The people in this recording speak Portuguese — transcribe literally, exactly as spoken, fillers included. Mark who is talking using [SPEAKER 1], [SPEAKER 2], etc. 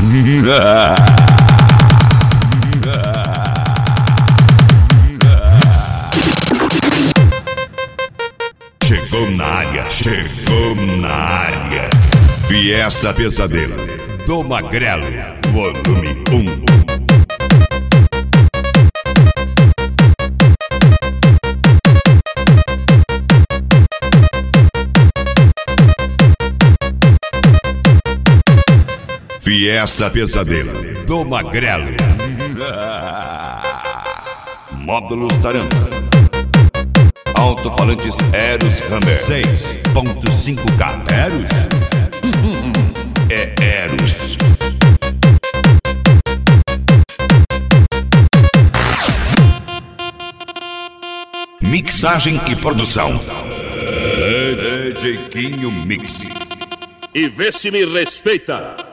[SPEAKER 1] Chegou na área, chegou na área. Fiesta Pesadelo do Magrelo, volume um. Fiesta Pesadelo do Magrelo. Módulos Tarantes. Alto-falantes Eros Hammer seis ponto cinco K. Eros? É Eros. Mixagem e produção D J Quinho Mix.
[SPEAKER 2] E vê se me respeita.